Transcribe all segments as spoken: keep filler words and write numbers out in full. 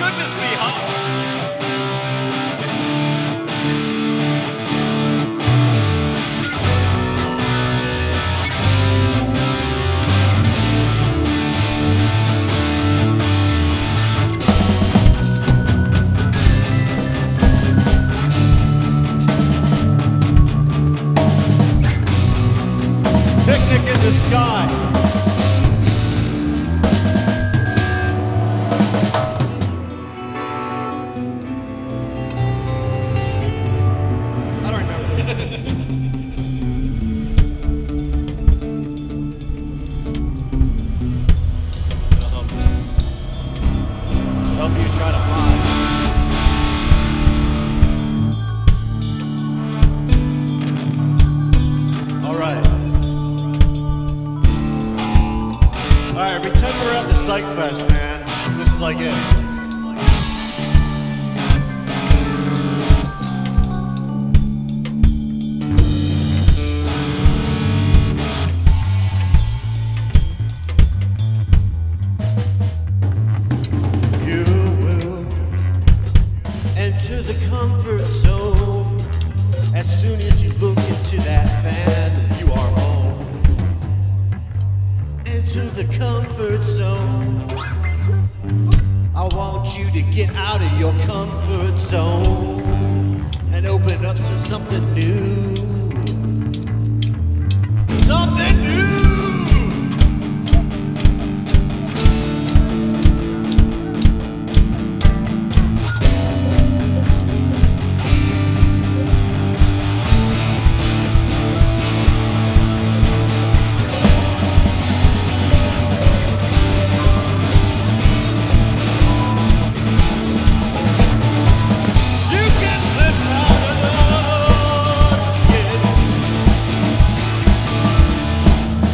could this be, huh? Picnic in the sky. I don't remember. It'll help you. Help you try to fly. All right. All right, pretend we're at the Psych Fest, man. This is like it. You will enter the comfort zone as soon as you look into that fan. You are home. Into the comfort zone. I want you to get out of your comfort zone and open up to something new. Something new. You can live out of your skin.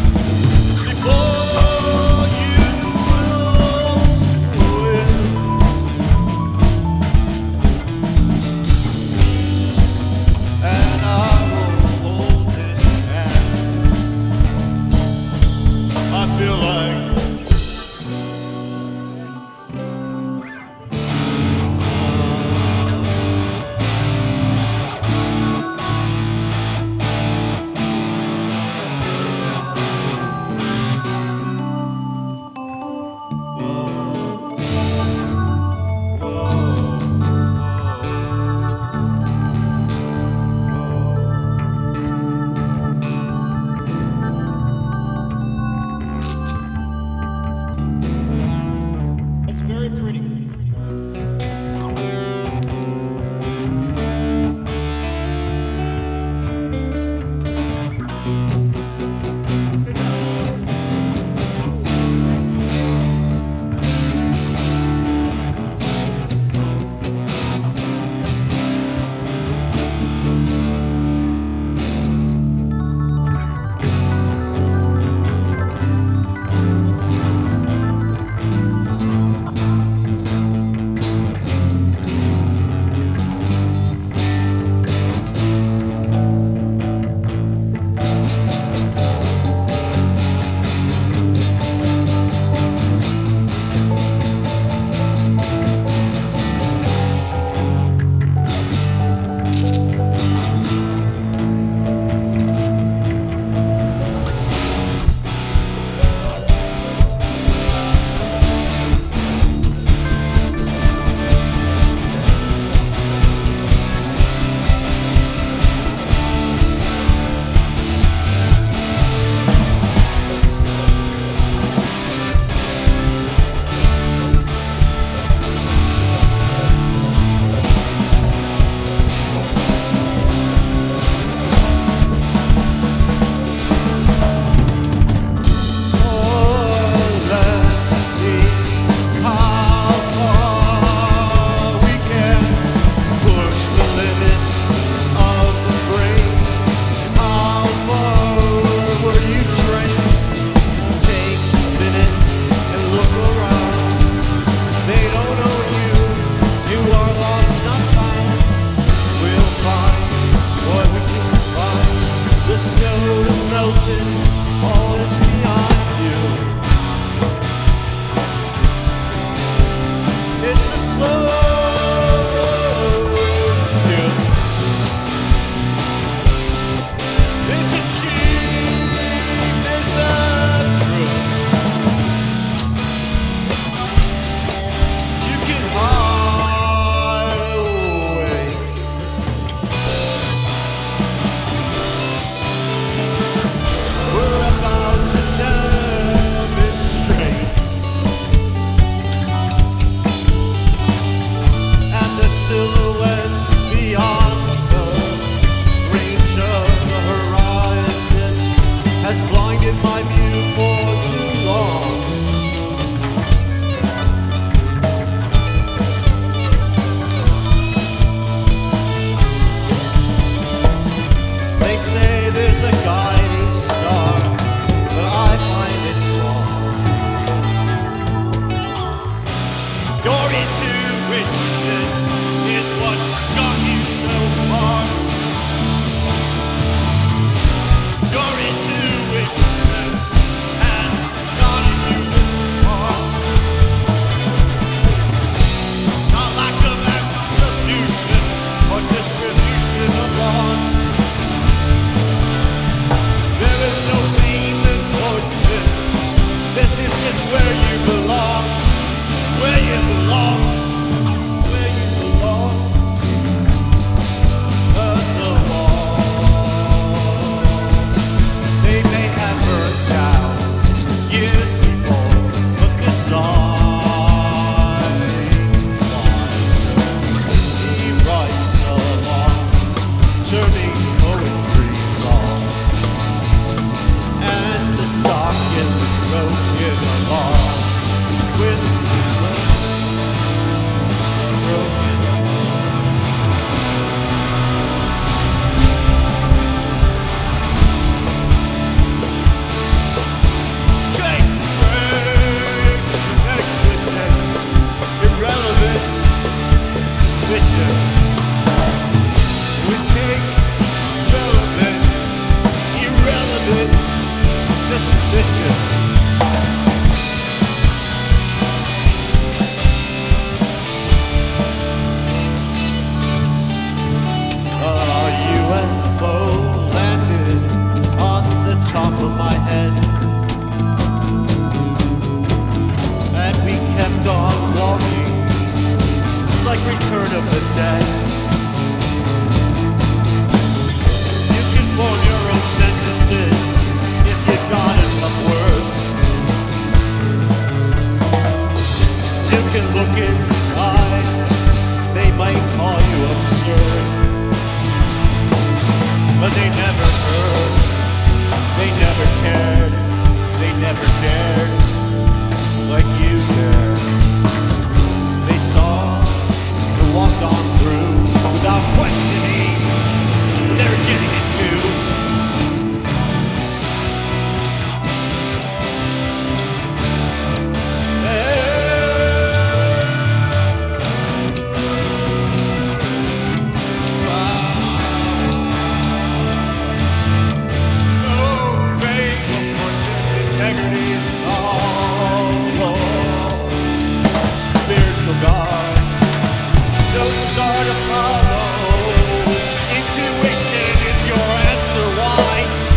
no star to follow. Intuition is your answer why.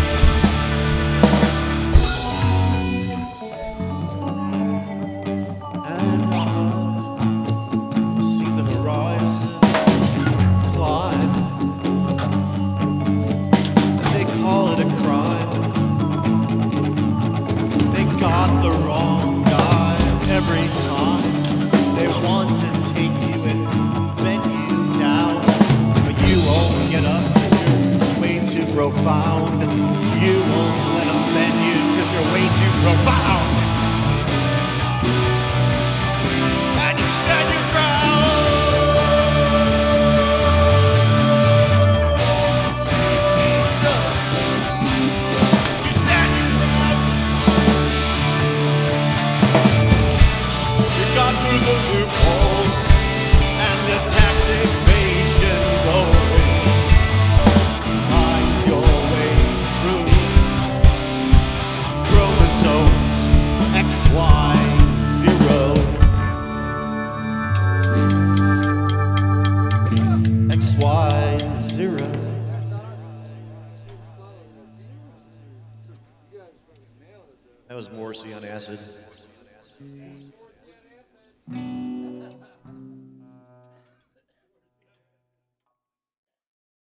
And I've seen the horizon climb, and they call it a crime. They got the wrong guy every time. They want to take you and bend you down, but you won't get up 'cause you're way too profound. You won't let them bend you 'cause you're way too profound. And you stand your ground. You stand your ground. You got through the loopholes and the tax evasion's always finds your way through. Chromosomes X Y zero. X Y zero. That was Morrissey on acid.